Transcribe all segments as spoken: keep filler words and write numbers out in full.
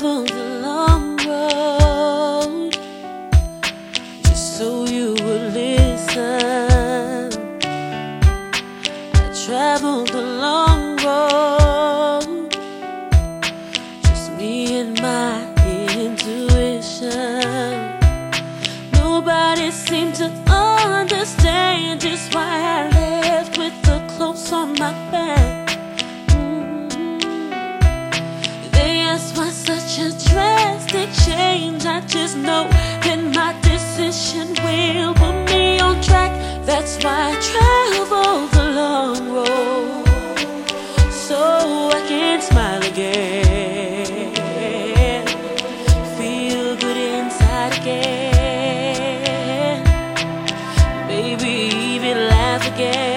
traveled a long road just so you would listen. I traveled a long road, just me and my intuition. Nobody seemed to understand just why I left with the clothes on my back. Why such a drastic change? I just know that my decision will put me on track. That's why I travel the long road, so I can smile again, feel good inside again, maybe even laugh again.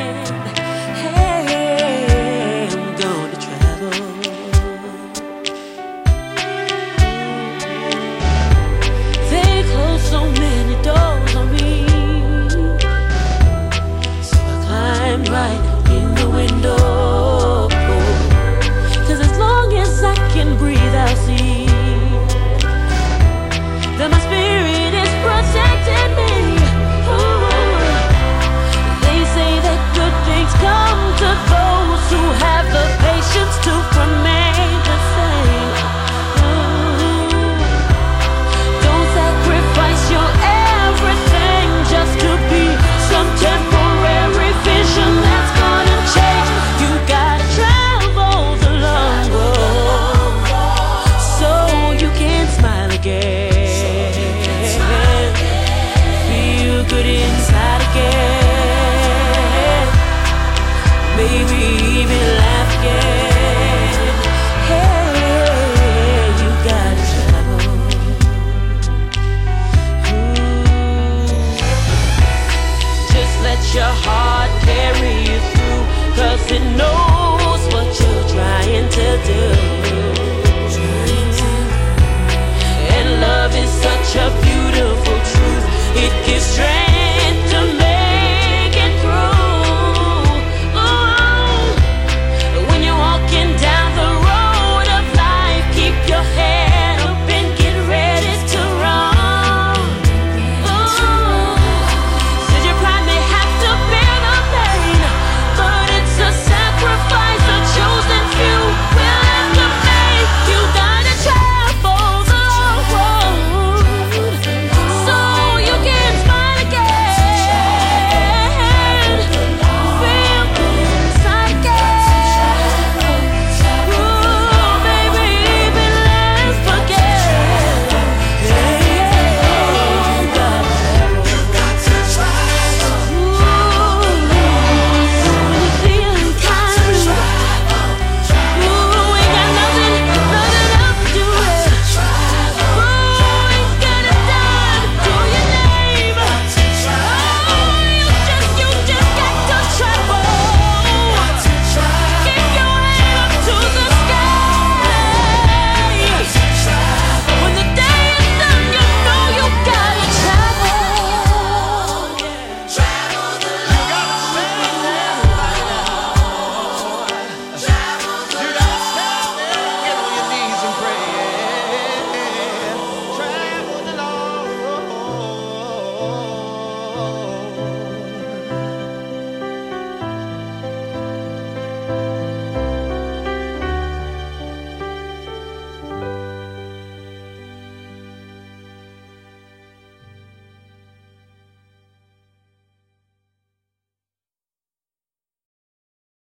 Right in the window, 'cause as long as I can breathe, I'll see that my spirit is protecting me. Ooh. They say that good things come to those who have the patience to remain the same. Ooh. Don't sacrifice your everything just to be some temporary vision that's gonna change. You gotta travel the long road so you can smile again, feel good inside again, maybe even laugh again. Hey, you gotta travel. Ooh. Just let your heart carry you through, 'cause it knows what you're trying to do. And love is such a beautiful truth, it gives strength.